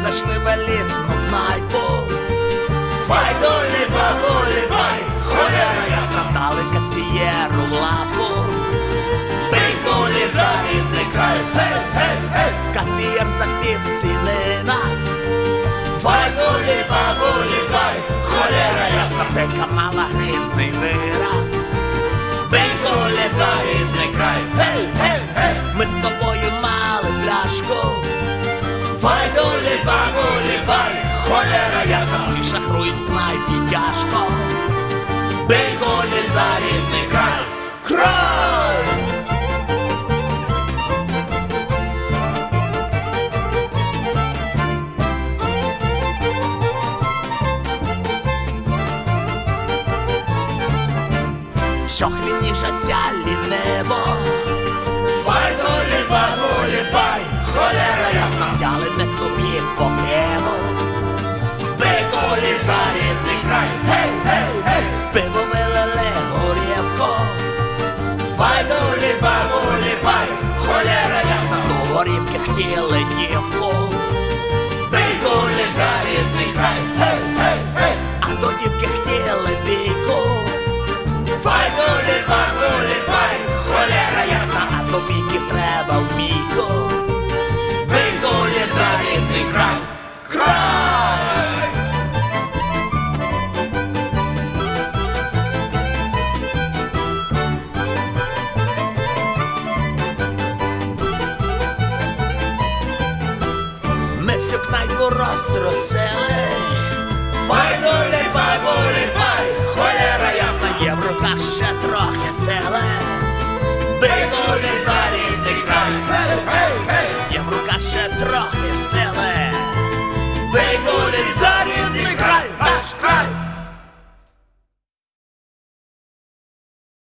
зайшли в елітну кнайпу. Фай долі бабулі, фай, холера ясна, дали касієру в лапу. Бий кулі за рідний край, гей, гей, гей, касієр за півціни нас. Фай долі бабулі, фай, холера ясна, пека мала грізний вираз. Бий кулі за рідний край, гей, гей, гей, ми з собою мали пляшку. Фай долі бабулі, фай, холера ясна, всі шахрують в кнайпі тяжко. Бий кулі за рідний край, край! Що хлініжаться лінево. Фай долі бабулі, фай, холера ясна, взяли ми собі по пиву. Бий кулі за рідний край, гей, гей, гей, пиво вилили горівку. Фай долі бабулі, фай, холера ясна, до горівки хотіли дівку. Бий кулі за рідний край, гей, гей, гей, а до дівки хотіли бійку. Фай долі бабулі, фай, холера ясна, а до бійки треба в бійку. Бий кулі за рідний край, край! Ми всю кнайпу розтрусили. Фай долі бабулі, фай, холера ясна, є в руках ще трохи сили. Бий кулі за рідний край, гей, гей, гей, є в руках ще трохи сили. Бий кулі за рідний край, наш край!